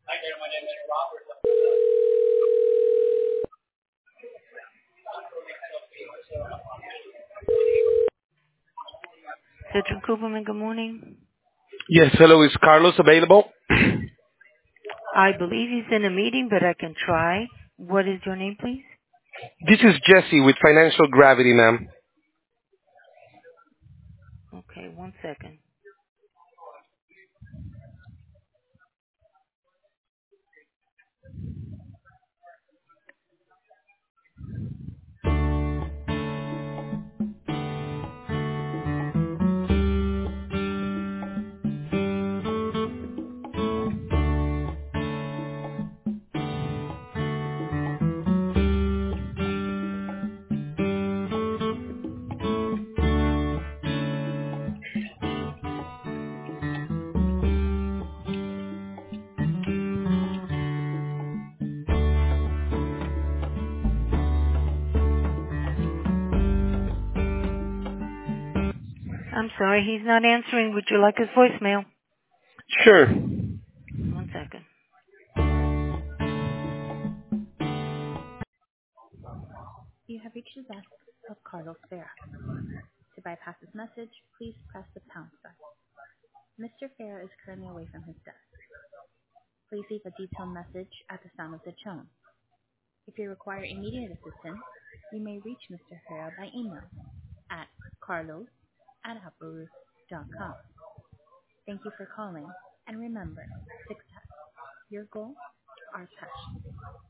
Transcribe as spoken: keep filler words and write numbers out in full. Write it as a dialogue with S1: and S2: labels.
S1: Cedric Cooperman, good morning.
S2: Yes, hello. Is Carlos available?
S1: I believe he's in a meeting, but I can try. What is your name, please?
S2: This is Jesse with Financial Gravity, ma'am.
S1: Okay, one second. I'm sorry, he's not answering. Would you like his voicemail?
S2: Sure.
S1: One second. You have reached the desk of Carlos Vera. To bypass this message, please press the pound sign. Mister Vera is currently away from his desk. Please leave a detailed message at the sound of the tone. If you require immediate assistance, you may reach Mister Vera by email at carlos at appleroof dot com. Thank you for calling, and remember, success, your goal, our passion.